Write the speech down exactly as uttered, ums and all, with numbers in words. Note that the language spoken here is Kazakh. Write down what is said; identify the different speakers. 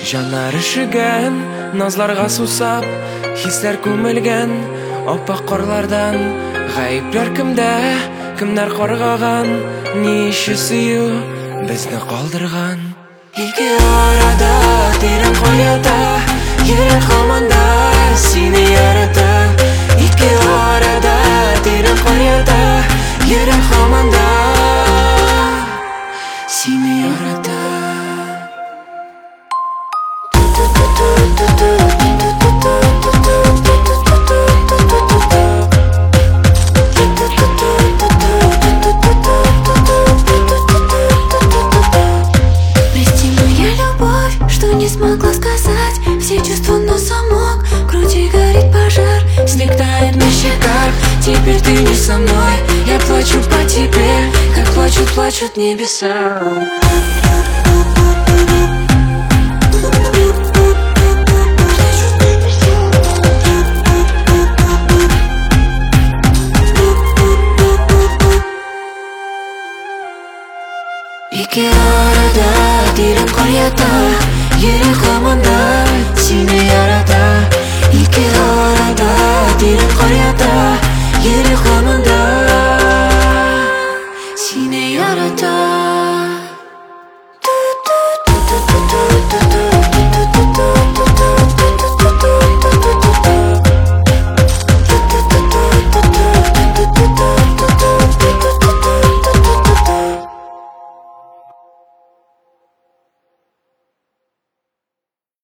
Speaker 1: Жаннар ішіген, назларға сусап, хисләр күмелгән, аппақ қорлардан. Гаипләр кемдә, кемнәр каргаган, ни ише сөю безне калдырган. Ике арада тирән каята, йөрәк һаманда сине ярата. Ике арада тирән каята, йөрәк һаманда сине ярата.
Speaker 2: Прости, моя любовь, что не смогла сказать все чувства на замок. В груди горит пожар, снег тает на щеках. Теперь ты не со мной, я плачу по тебе, как плачут, плачут небеса.